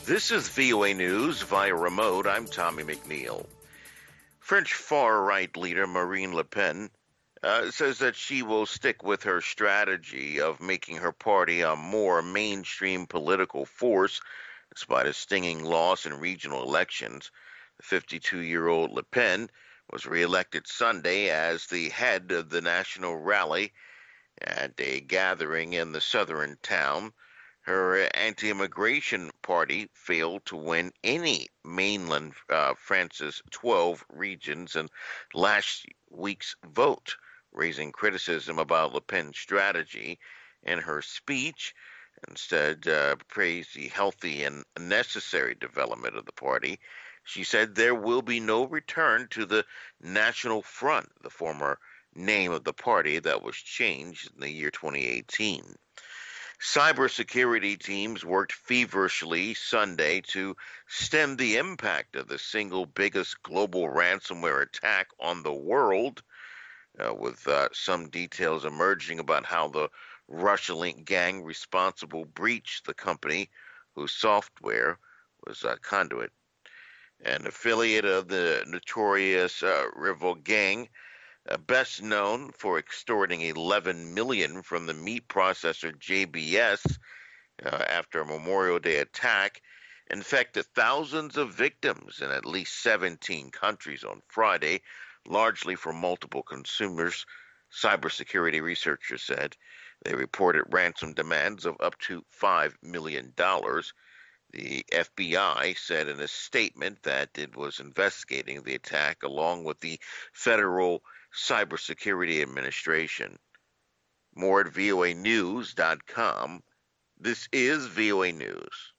This is VOA News via remote. I'm Tommy McNeil. French far-right leader Marine Le Pen says that she will stick with her strategy of making her party a more mainstream political force despite a stinging loss in regional elections. The 52-year-old Le Pen was reelected Sunday as the head of the National Rally at a gathering in the southern town. Her anti-immigration party failed to win any mainland France's 12 regions in last week's vote, raising criticism about Le Pen's strategy. In her speech, instead praised the healthy and necessary development of the party. She said there will be no return to the National Front, the former name of the party that was changed in the year 2018. Cybersecurity teams worked feverishly Sunday to stem the impact of the single biggest global ransomware attack on the world, with some details emerging about how the Russia-linked gang responsible breached the company whose software was Conduit. An affiliate of the notorious rival gang, best known for extorting $11 million from the meat processor JBS after a Memorial Day attack, infected thousands of victims in at least 17 countries on Friday, largely from multiple consumers, cybersecurity researchers said. They reported ransom demands of up to $5 million. The FBI said in a statement that it was investigating the attack along with the Federal Cybersecurity Administration. More at voanews.com. This is VOA News.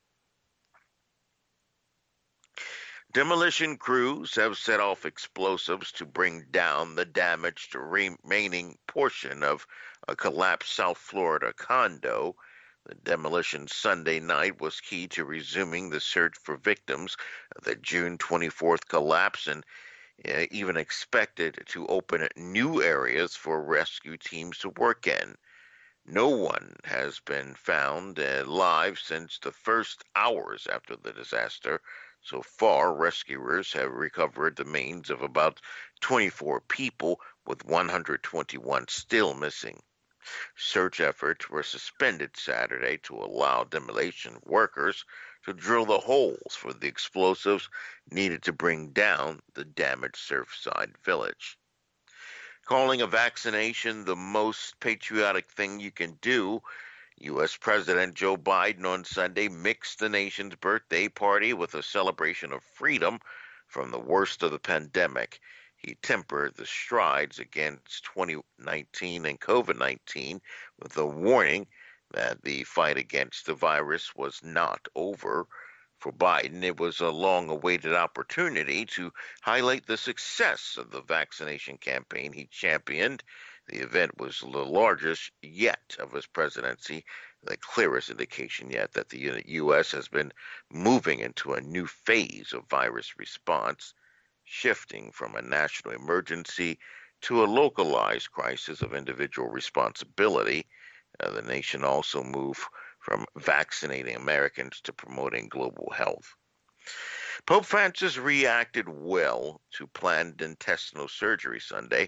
Demolition crews have set off explosives to bring down the damaged remaining portion of a collapsed South Florida condo. The demolition Sunday night was key to resuming the search for victims of the June 24th collapse and even expected to open new areas for rescue teams to work in. No one has been found alive since the first hours after the disaster. So far, rescuers have recovered the remains of about 24 people, with 121 still missing. Search efforts were suspended Saturday to allow demolition workers to drill the holes for the explosives needed to bring down the damaged Surfside village. Calling a vaccination the most patriotic thing you can do, U.S. President Joe Biden on Sunday mixed the nation's birthday party with a celebration of freedom from the worst of the pandemic. He tempered the strides against 2019 and COVID-19 with a warning that the fight against the virus was not over. For Biden, it was a long-awaited opportunity to highlight the success of the vaccination campaign he championed. The event was the largest yet of his presidency, the clearest indication yet that the U.S. has been moving into a new phase of virus response, shifting from a national emergency to a localized crisis of individual responsibility. The nation also moved from vaccinating Americans to promoting global health. Pope Francis reacted well to planned intestinal surgery Sunday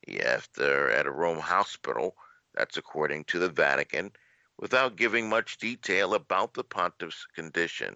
after at a Rome hospital, that's according to the Vatican, without giving much detail about the pontiff's condition.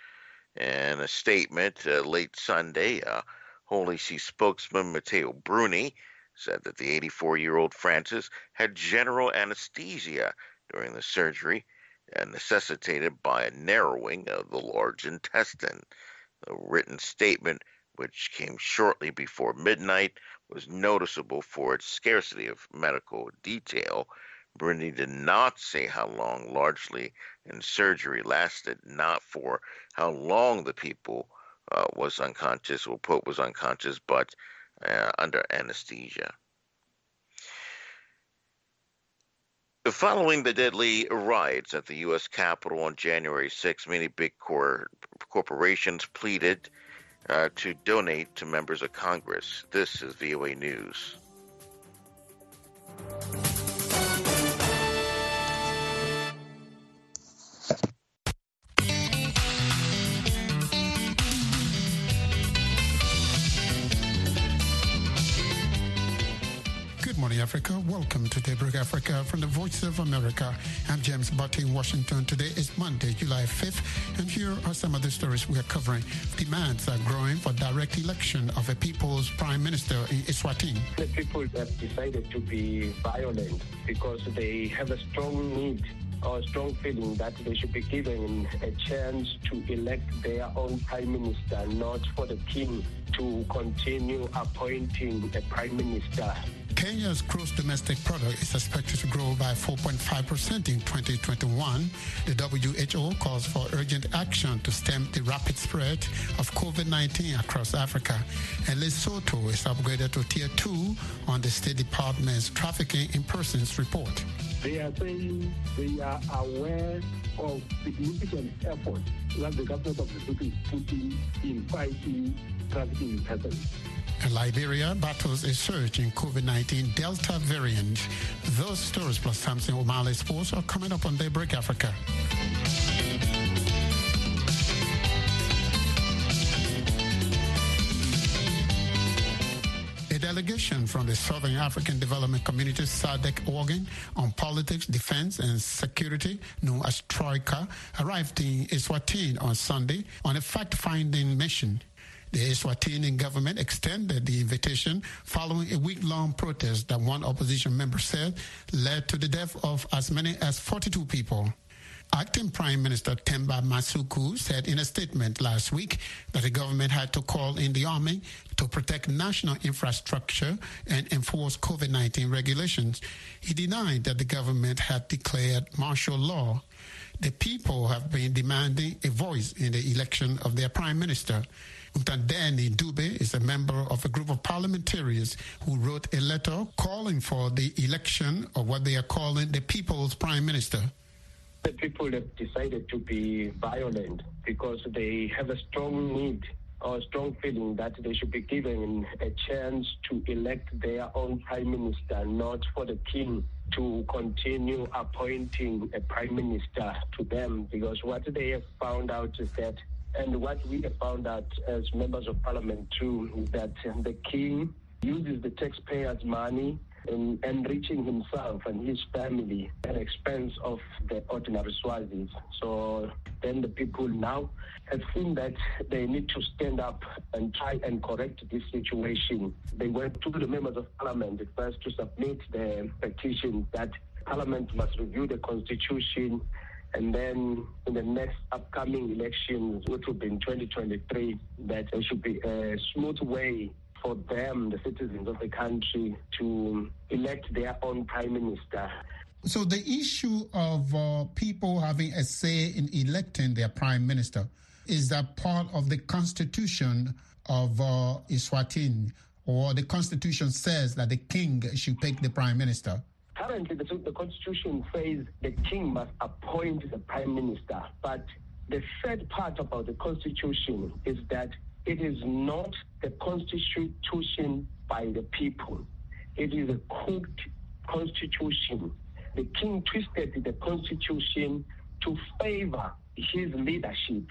In a statement late Sunday, Holy See spokesman Matteo Bruni said that the 84-year-old Francis had general anesthesia during the surgery necessitated by a narrowing of the large intestine. The written statement, which came shortly before midnight, was noticeable for its scarcity of medical detail. Bruni did not say how long largely in surgery lasted, not for how long the people was unconscious, or Pope was unconscious, but under anesthesia. Following the deadly riots at the U.S. Capitol on January 6, many big corporations pleaded to donate to members of Congress. This is VOA News. Africa. Welcome to Daybreak Africa from the Voice of America. I'm James Butte in Washington. Today is Monday, July 5th, and here are some of the stories we are covering. Demands are growing for direct election of a people's prime minister in Eswatini. The people have decided to be violent because they have a strong need or a strong feeling that they should be given a chance to elect their own prime minister, not for the king to continue appointing a prime minister. Kenya's gross domestic product is expected to grow by 4.5% in 2021. The WHO calls for urgent action to stem the rapid spread of COVID-19 across Africa. And Lesotho is upgraded to Tier 2 on the State Department's Trafficking in Persons report. They are saying they are aware of significant efforts that the government of Lesotho is putting in fighting trafficking in persons. And Liberia battles a surge in COVID-19 Delta variant. Those stories plus Samson O'Malley Sports are coming up on Daybreak Africa. A delegation from the Southern African Development Community SADC organ on politics, defense, and security, known as Troika, arrived in Eswatini on Sunday on a fact-finding mission. The Eswatini government extended the invitation following a week-long protest that one opposition member said led to the death of as many as 42 people. Acting Prime Minister Themba Masuku said in a statement last week that the government had to call in the army to protect national infrastructure and enforce COVID-19 regulations. He denied that the government had declared martial law. The people have been demanding a voice in the election of their prime minister. Ntandeni Dube is a member of a group of parliamentarians who wrote a letter calling for the election of what they are calling the people's prime minister. The people have decided to be violent because they have a strong need or a strong feeling that they should be given a chance to elect their own prime minister, not for the king to continue appointing a prime minister to them, because what they have found out is that, and what we have found out as members of parliament too, is that the king uses the taxpayers' money in enriching himself and his family at the expense of the ordinary Swazis. So then the people now have seen that they need to stand up and try and correct this situation. They went to the members of parliament first to submit the petition that parliament must review the constitution, and then in the next upcoming elections, which will be in 2023, that there should be a smooth way for them, the citizens of the country, to elect their own prime minister. So the issue of people having a say in electing their prime minister, is that part of the constitution of Eswatini, or the constitution says that the king should pick the prime minister? Currently, the constitution says the king must appoint the prime minister, but the third part about the constitution is that it is not the constitution by the people. It is a cooked constitution. The king twisted the constitution to favor his leadership.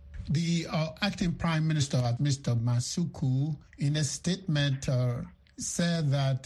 The acting prime minister, Mr. Masuku, in a statement said that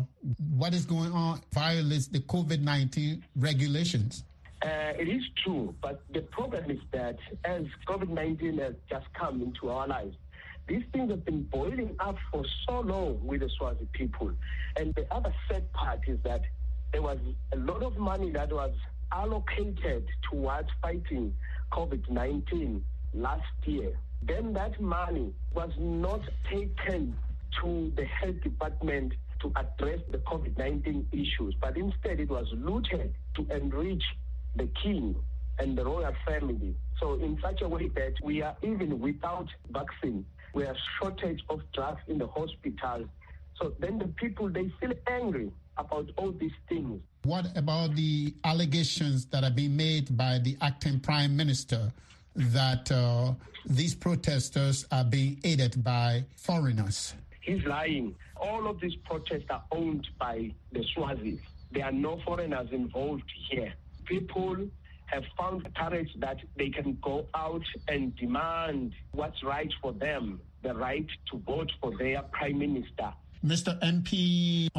what is going on violates the COVID-19 regulations. It is true, but the problem is that as COVID-19 has just come into our lives, these things have been boiling up for so long with the Swazi people. And the other sad part is that there was a lot of money that was allocated towards fighting COVID-19 last year. Then that money was not taken to the health department to address the COVID-19 issues, but instead it was looted to enrich the king and the royal family. So in such a way that we are even without vaccine, we have shortage of drugs in the hospitals. So then the people, they feel angry about all these things. What about the allegations that are being made by the acting prime minister that these protesters are being aided by foreigners? He's lying. All of these protests are owned by the Swazis. There are no foreigners involved here. People have found courage that they can go out and demand what's right for them, the right to vote for their prime minister. Mr. MP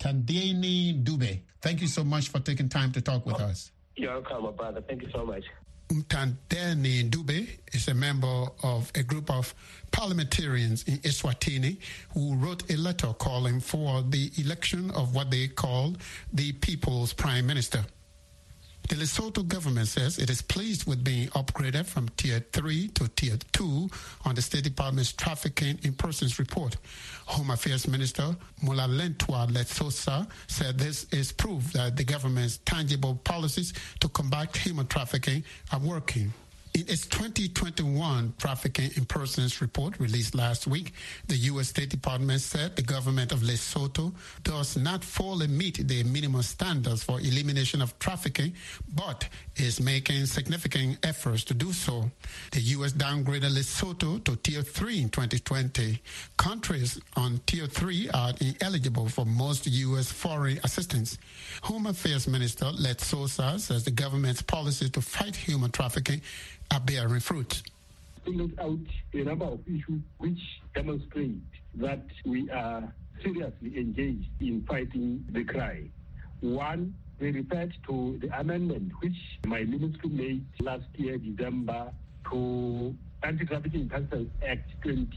Mtandeni Dube. Thank you so much for taking time to talk with us. You're welcome, my brother. Thank you so much. Mtandeni Dube is a member of a group of parliamentarians in Eswatini who wrote a letter calling for the election of what they called the People's Prime Minister. The Lesotho government says it is pleased with being upgraded from Tier 3 to Tier 2 on the State Department's Trafficking in Persons report. Home Affairs Minister Molalentwa Letsosa said this is proof that the government's tangible policies to combat human trafficking are working. In its 2021 Trafficking in Persons report released last week, the U.S. State Department said the government of Lesotho does not fully meet the minimum standards for elimination of trafficking, but is making significant efforts to do so. The U.S. downgraded Lesotho to Tier 3 in 2020. Countries on Tier 3 are ineligible for most U.S. foreign assistance. Home Affairs Minister Letsosa says the government's policy to fight human trafficking are bearing fruit. Singled out a number of issues which demonstrate that we are seriously engaged in fighting the crime. One, they referred to the amendment which my ministry made last year, December, to Anti-Trafficking Persons Act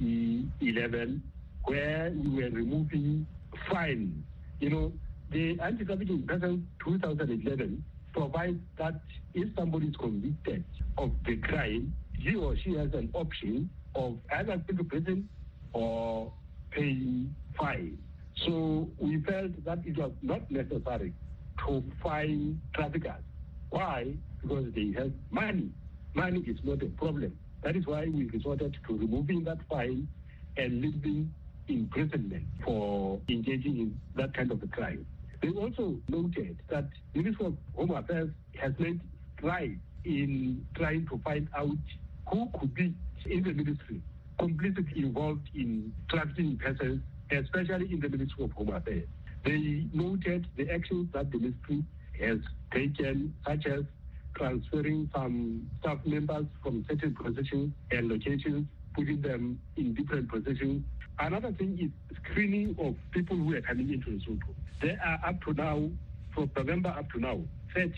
2011, where we were removing fines. You know, the Anti-Trafficking Persons 2011 provides that if somebody is convicted of the crime, he or she has an option of either going to prison or paying fine. So we felt that it was not necessary to fine traffickers. Why? Because they have money. Money is not a problem. That is why we resorted to removing that fine and living imprisonment for engaging in that kind of a crime. They also noted that the Ministry of Home Affairs has made strides in trying to find out who could be in the ministry completely involved in trafficking persons, especially in the Ministry of Home Affairs. They noted the actions that the ministry has taken, such as transferring some staff members from certain positions and locations, putting them in different positions. Another thing is screening of people who are coming into Lesotho. There are up to now, from November up to now,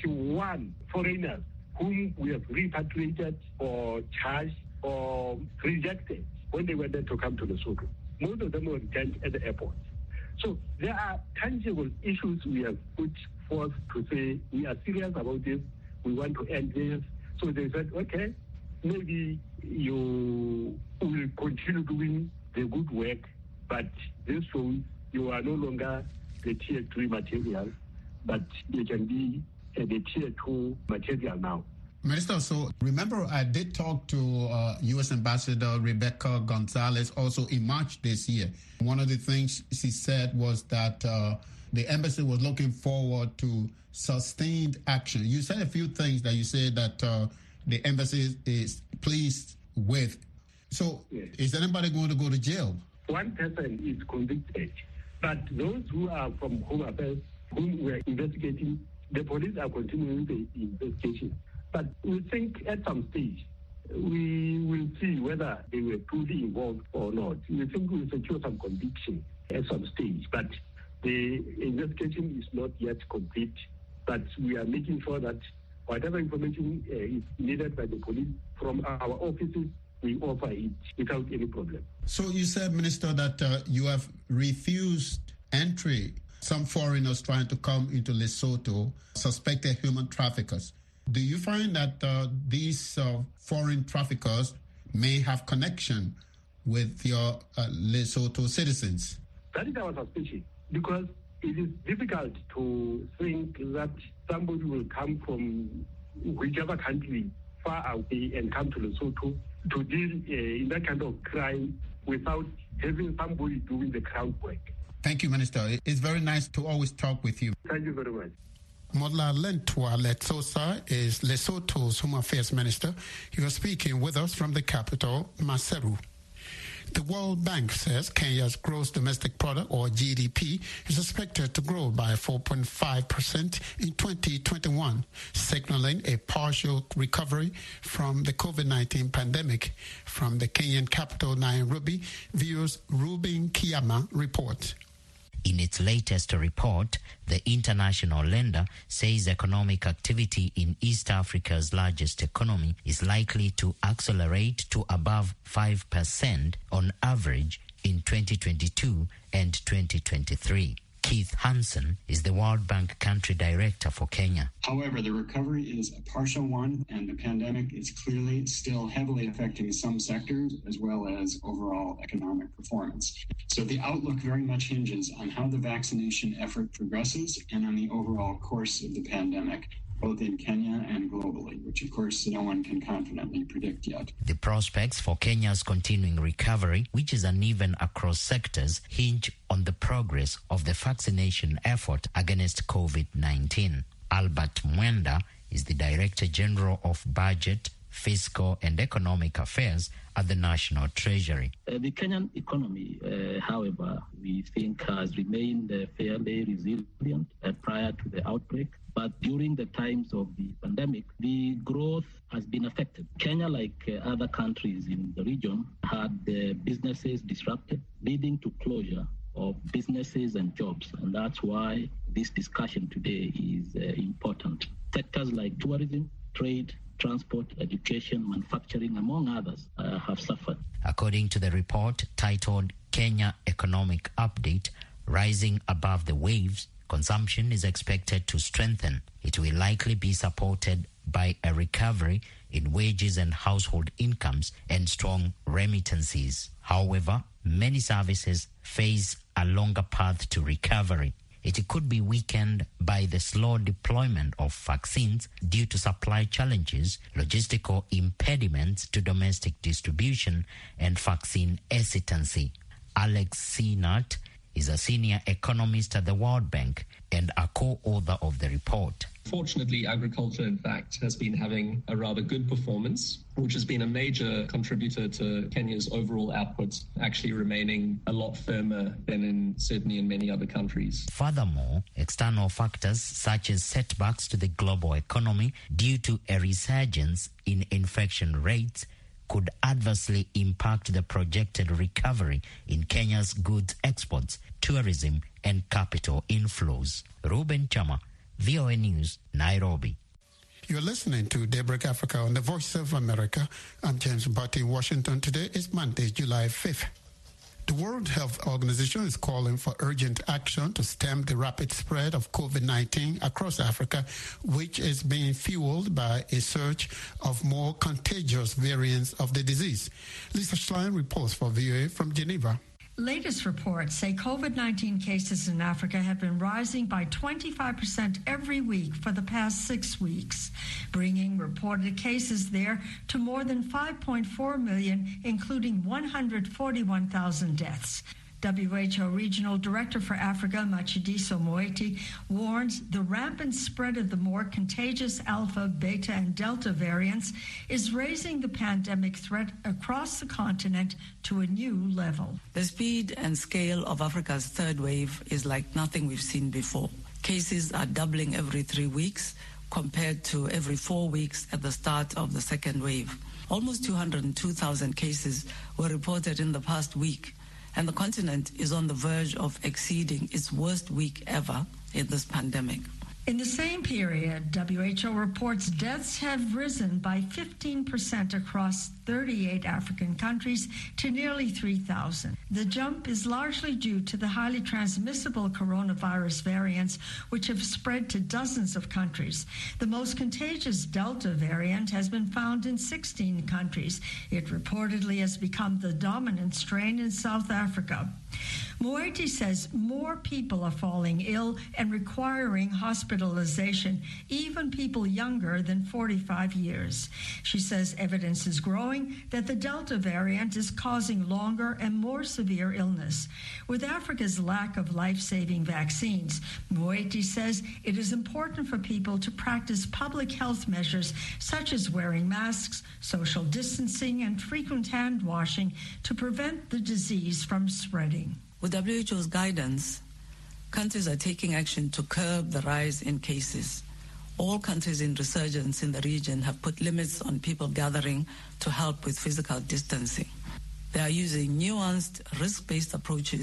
31 foreigners whom we have repatriated or charged or rejected when they were there to come to Lesotho. Most of them were returned at the airport. So there are tangible issues we have put forth to say we are serious about this, we want to end this. So they said, okay, maybe you will continue doing the good work, but this shows you are no longer the Tier 3 material, but you can be the Tier 2 material now. Minister, so remember I did talk to U.S. Ambassador Rebecca Gonzalez also in March this year. One of the things she said was that the embassy was looking forward to sustained action. You said a few things that you said that the embassy is pleased with. So yes. Is anybody going to go to jail? One person is convicted, but those who are from Home Affairs, whom we are investigating, the police are continuing the investigation. But we think at some stage, we will see whether they were truly involved or not. We think we'll secure some conviction at some stage, but the investigation is not yet complete. But we are making sure that whatever information is needed by the police from our offices, we offer it without any problem. So you said, Minister, that you have refused entry. Some foreigners trying to come into Lesotho, suspected human traffickers. Do you find that these foreign traffickers may have connection with your Lesotho citizens? That is our suspicion, because it is difficult to think that somebody will come from whichever country far away and come to Lesotho to deal in that kind of crime without having somebody doing the groundwork. Thank you, Minister. It's very nice to always talk with you. Thank you very much. Molalentwa Letsosa is Lesotho's Home Affairs Minister. He was speaking with us from the capital, Maseru. The World Bank says Kenya's gross domestic product, or GDP, is expected to grow by 4.5% in 2021, signaling a partial recovery from the COVID-19 pandemic. From the Kenyan capital, Nairobi, viewers Ruben Kiyama report. In its latest report, the international lender says economic activity in East Africa's largest economy is likely to accelerate to above 5% on average in 2022 and 2023. Keith Hansen is the World Bank Country Director for Kenya. However, the recovery is a partial one, and the pandemic is clearly still heavily affecting some sectors as well as overall economic performance. So the outlook very much hinges on how the vaccination effort progresses and on the overall course of the pandemic, both in Kenya and globally, which of course no one can confidently predict yet. The prospects for Kenya's continuing recovery, which is uneven across sectors, hinge on the progress of the vaccination effort against COVID-19. Albert Mwenda is the Director General of Budget, Fiscal and Economic Affairs at the National Treasury. The Kenyan economy, however, we think has remained fairly resilient prior to the outbreak. But during the times of the pandemic, the growth has been affected. Kenya, like other countries in the region, had businesses disrupted, leading to closure of businesses and jobs. And that's why this discussion today is important. Sectors like tourism, trade, transport, education, manufacturing, among others, have suffered. According to the report titled Kenya Economic Update, Rising Above the Waves, consumption is expected to strengthen. It will likely be supported by a recovery in wages and household incomes and strong remittances. However, many services face a longer path to recovery. It could be weakened by the slow deployment of vaccines due to supply challenges, logistical impediments to domestic distribution, and vaccine hesitancy. Alex Sinat is a senior economist at the World Bank and a co-author of the report. Fortunately, agriculture, in fact, has been having a rather good performance, which has been a major contributor to Kenya's overall output, actually remaining a lot firmer than certainly in many other countries. Furthermore, external factors such as setbacks to the global economy due to a resurgence in infection rates could adversely impact the projected recovery in Kenya's goods exports, tourism, and capital inflows. Ruben Chama, VOA News, Nairobi. You're listening to Daybreak Africa on the Voice of America. I'm James Butty in Washington. Today is Monday, July 5th. The World Health Organization is calling for urgent action to stem the rapid spread of COVID-19 across Africa, which is being fueled by a surge of more contagious variants of the disease. Lisa Schlein reports for VOA from Geneva. Latest reports say COVID-19 cases in Africa have been rising by 25% every week for the past 6 weeks, bringing reported cases there to more than 5.4 million, including 141,000 deaths. WHO Regional Director for Africa, Matshidiso Moeti, warns the rampant spread of the more contagious Alpha, Beta, and Delta variants is raising the pandemic threat across the continent to a new level. The speed and scale of Africa's third wave is like nothing we've seen before. Cases are doubling every 3 weeks compared to every 4 weeks at the start of the second wave. Almost 202,000 cases were reported in the past week, and the continent is on the verge of exceeding its worst week ever in this pandemic. In the same period, WHO reports deaths have risen by 15% across 38 African countries to nearly 3,000. The jump is largely due to the highly transmissible coronavirus variants, which have spread to dozens of countries. The most contagious Delta variant has been found in 16 countries. It reportedly has become the dominant strain in South Africa. Moeti says more people are falling ill and requiring hospitalization, even people younger than 45 years. She says evidence is growing that the Delta variant is causing longer and more severe illness. With Africa's lack of life-saving vaccines, Moeti says it is important for people to practice public health measures such as wearing masks, social distancing, and frequent hand washing to prevent the disease from spreading. With WHO's guidance, countries are taking action to curb the rise in cases. All countries in resurgence in the region have put limits on people gathering to help with physical distancing. They are using nuanced, risk-based approaches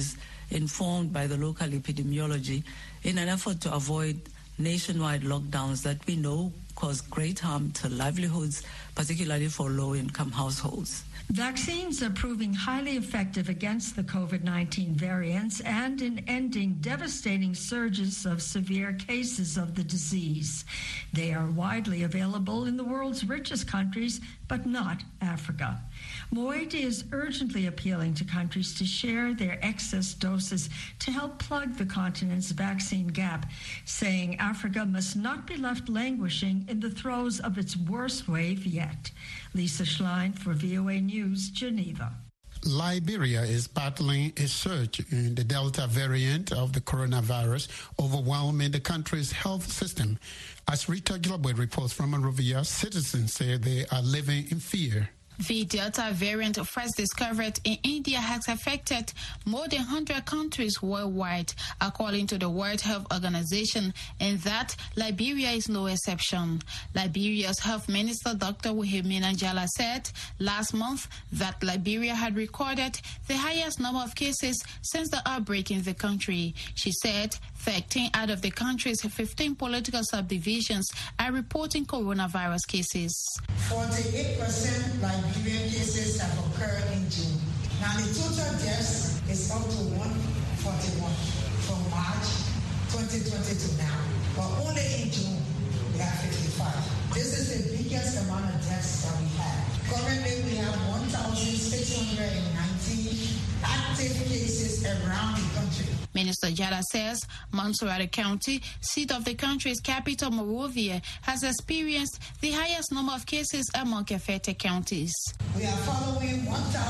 informed by the local epidemiology, in an effort to avoid nationwide lockdowns that we know cause great harm to livelihoods, particularly for low-income households. Vaccines are proving highly effective against the COVID-19 variants and in ending devastating surges of severe cases of the disease. They are widely available in the world's richest countries, but not Africa. Moeti is urgently appealing to countries to share their excess doses to help plug the continent's vaccine gap, saying Africa must not be left languishing in the throes of its worst wave yet. Lisa Schlein for VOA News, Geneva. Liberia is battling a surge in the Delta variant of the coronavirus, overwhelming the country's health system. As Rita Global reports from Monrovia, citizens say they are living in fear. The Delta variant first discovered in India has affected more than 100 countries worldwide, according to the World Health Organization, and that Liberia is no exception. Liberia's Health Minister, Dr. Wilhelmina Njala, said last month that Liberia had recorded the highest number of cases since the outbreak in the country. She said 13 out of the country's 15 political subdivisions are reporting coronavirus cases. 48% Liberian cases have occurred in June. Now the total deaths is up to 141 from March 2020 to now. But only in June we have 55. This is the biggest amount of deaths that we have. Currently we have 1,619 active cases around the country. Minister Jada says Montserrat County, seat of the country's capital, Monrovia, has experienced the highest number of cases among affected counties. We are following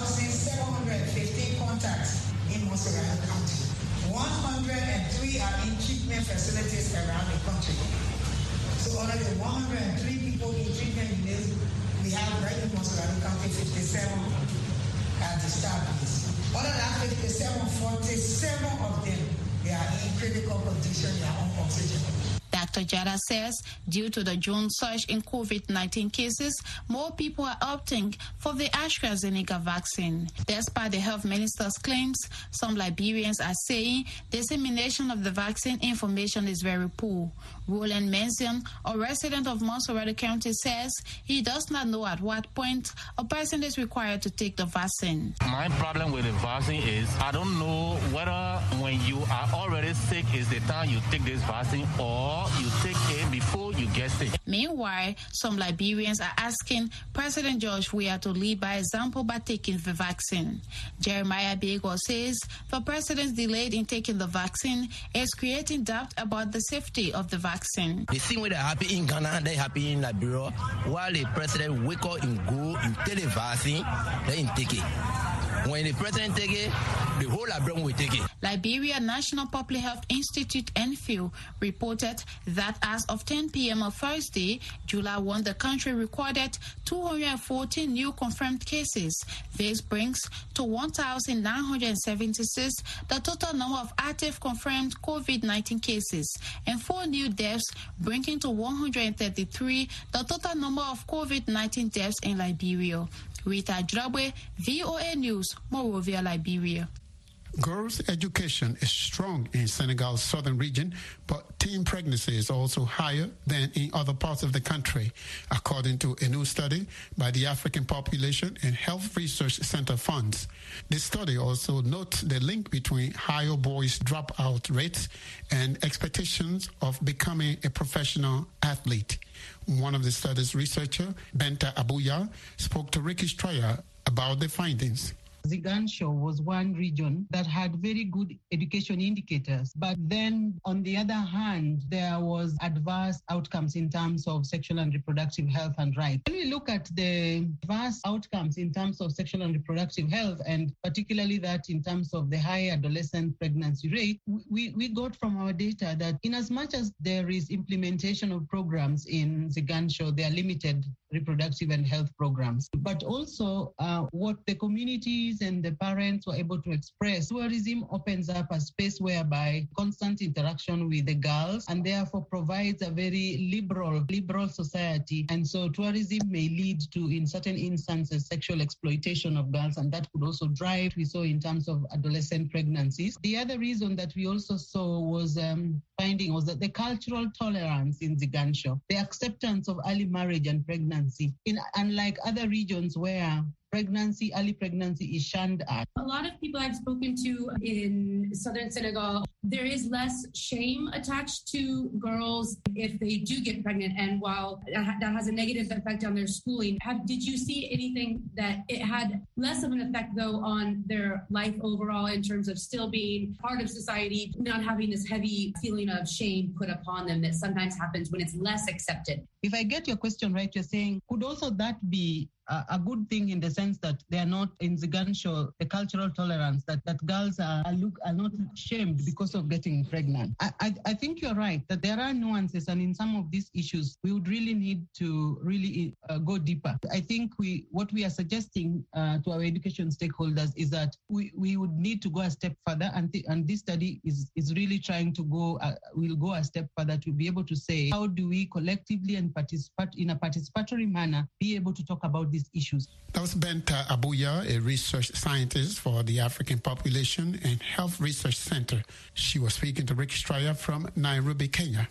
1,715 contacts in Montserrat County. 103 are in treatment facilities around the country. So out of the 103 people in treatment units, we have right in Montserrat County 57 at the start of this. Out of that 57, 47 of them, they are in critical condition, they are on oxygen. Dr. Jada says due to the June surge in COVID-19 cases, more people are opting for the AstraZeneca vaccine. Despite the health minister's claims, some Liberians are saying dissemination of the vaccine information is very poor. Roland Menzion, a resident of Montserrat County, says he does not know at what point a person is required to take the vaccine. My problem with the vaccine is I don't know whether when you are already sick is the time you take this vaccine or you take it before you get sick. Meanwhile, some Liberians are asking President George Weah to lead by example by taking the vaccine. Jeremiah Bagel says the president's delay in taking the vaccine is creating doubt about the safety of the vaccine. The same way they're happy in Ghana, they're happy in Liberia, while the president wake up and go and take the vaccine, they didn't take it. When the president take it, the whole Liberia will take it. Liberia National Public Health Institute, NPHIL, reported that as of 10 p.m. on Thursday, July 1, the country recorded 214 new confirmed cases. This brings to 1,976 the total number of active confirmed COVID-19 cases, and 4 new deaths, bringing to 133 the total number of COVID-19 deaths in Liberia. Rita Drabwe, VOA News, Monrovia, Liberia. Girls' education is strong in Senegal's southern region, but teen pregnancy is also higher than in other parts of the country, according to a new study by the African Population and Health Research Center funds. The study also notes the link between higher boys' dropout rates and expectations of becoming a professional athlete. One of the study's researchers, Benta Abuya, spoke to Ricky Stryer about the findings. Ziganshaw was one region that had very good education indicators, but then on the other hand, there was adverse outcomes in terms of sexual and reproductive health and rights. When we look at the adverse outcomes in terms of sexual and reproductive health, and particularly that in terms of the high adolescent pregnancy rate, we got from our data that in as much as there is implementation of programs in Ziganshaw, there are limited reproductive and health programs. But also what the communities families and the parents were able to express. Tourism opens up a space whereby constant interaction with the girls and therefore provides a very liberal society. And so tourism may lead to, in certain instances, sexual exploitation of girls, and that could also drive, we saw in terms of adolescent pregnancies. The other reason that we also saw was finding was that the cultural tolerance in Zigansho, the acceptance of early marriage and pregnancy, unlike other regions where early pregnancy is shunned at. A lot of people I've spoken to in southern Senegal, there is less shame attached to girls if they do get pregnant. And while that has a negative effect on their schooling, did you see anything that it had less of an effect, though, on their life overall in terms of still being part of society, not having this heavy feeling of shame put upon them that sometimes happens when it's less accepted? If I get your question right, you're saying, could also that be a good thing in the sense that they are not in Zigansho, the cultural tolerance, that girls are not shamed because of getting pregnant? I think you're right, that there are nuances, and in some of these issues, we would really need to go deeper. I think what we are suggesting to our education stakeholders is that we would need to go a step further, and this study is really trying to will go a step further to be able to say, how do we collectively and participate in a participatory manner be able to talk about these issues? That was Benta Abuya, a research scientist for the African Population and Health Research Center. She was speaking to Rick Stryer from Nairobi, Kenya.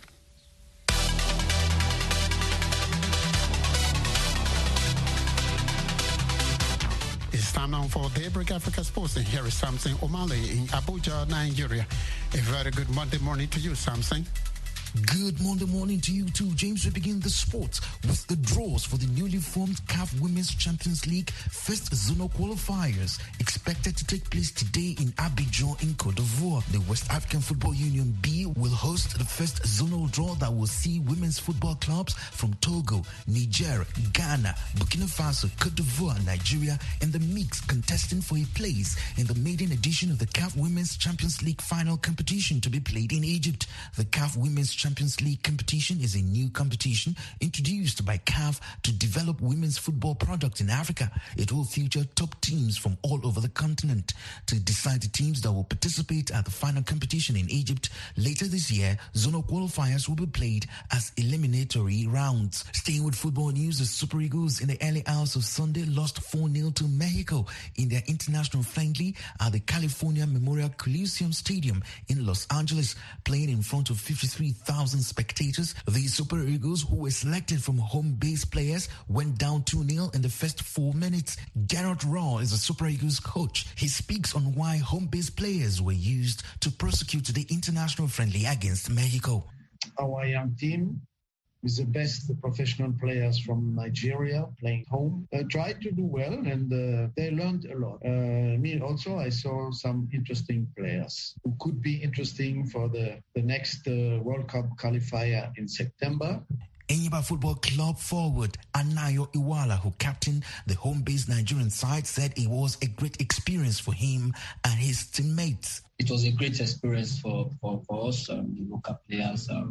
It's time now for Daybreak Africa Sports, and here is Samson Omale in Abuja, Nigeria. A very good Monday morning to you, Samson. Good Monday morning to you too, James. We begin the sports with the draws for the newly formed CAF Women's Champions League first zonal qualifiers expected to take place today in Abidjan in Cote d'Ivoire. The West African Football Union B will host the first zonal draw that will see women's football clubs from Togo, Niger, Ghana, Burkina Faso, Cote d'Ivoire, Nigeria, and the mix contesting for a place in the maiden edition of the CAF Women's Champions League final competition to be played in Egypt. The CAF Women's Champions League competition is a new competition introduced by CAF to develop women's football product in Africa. It will feature top teams from all over the continent. To decide the teams that will participate at the final competition in Egypt later this year, zonal qualifiers will be played as eliminatory rounds. Staying with football news, the Super Eagles in the early hours of Sunday lost 4-0 to Mexico in their international friendly at the California Memorial Coliseum Stadium in Los Angeles, playing in front of 53,000 spectators. The Super Eagles, who were selected from home base players, went down 2-0 in the first 4 minutes. Garrett Raw is the Super Eagles coach. He speaks on why home base players were used to prosecute the international friendly against Mexico. Our young team, with the best professional players from Nigeria playing home, tried to do well, and they learned a lot. I saw some interesting players who could be interesting for the next World Cup qualifier in September. Enyimba Football Club forward Anayo Iwala, who captained the home-based Nigerian side, said it was a great experience for him and his teammates. It was a great experience for us, the local players, and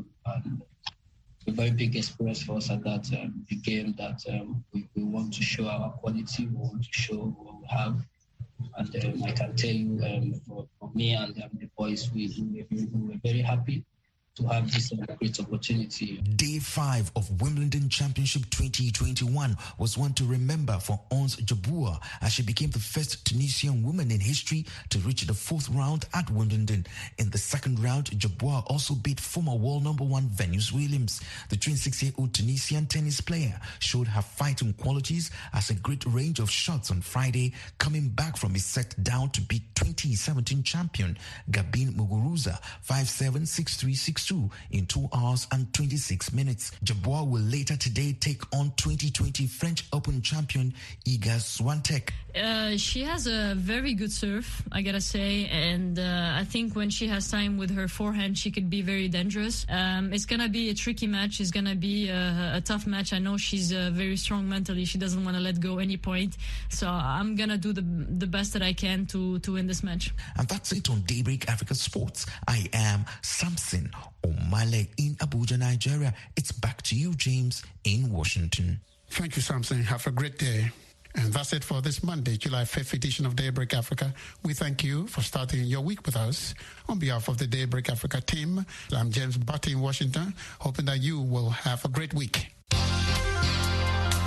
a very big experience for us at that the game that we want to show our quality, we want to show what we have. And I can tell you, for me and the boys, we were very happy to have this great opportunity. Day 5 of Wimbledon Championship 2021 was one to remember for Ons Jabeur, as she became the first Tunisian woman in history to reach the 4th round at Wimbledon. In the second round, Jabeur also beat former world number 1 Venus Williams. The 26-year-old Tunisian tennis player showed her fighting qualities as a great range of shots on Friday, coming back from a set down to beat 2017 champion Gabin Muguruza 5-7, 6-3, 6-2 in 2 hours and 26 minutes. Jabeur will later today take on 2020 French Open champion Iga Swiatek. She has a very good serve, I gotta say, and I think when she has time with her forehand, she could be very dangerous. It's gonna be a tricky match. It's gonna be a tough match. I know she's very strong mentally. She doesn't want to let go any point. So I'm gonna do the best that I can to win this match. And that's it on Daybreak Africa Sports. I am Samson Omale in Abuja, Nigeria. It's back to you, James, in Washington. Thank you, Samson. Have a great day. And that's it for this Monday, July 5th edition of Daybreak Africa. We thank you for starting your week with us. On behalf of the Daybreak Africa team, I'm James Batty in Washington, hoping that you will have a great week.